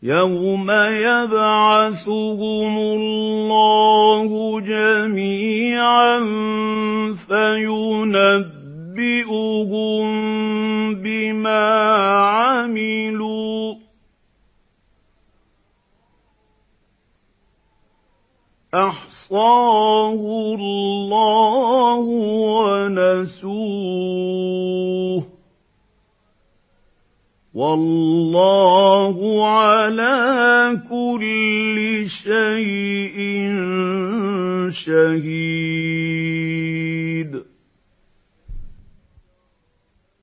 يَوْمَ يَبْعَثُهُمُ اللَّهُ جَمِيعًا فَيُنَبِّئُهُم بِمَا عَمِلُوا ۚ أَحْصَاهُ اللَّهُ وَنَسُوهُ ۚ وَاللَّهُ عَلَىٰ كُلِّ شَيْءٍ شَهِيدٌ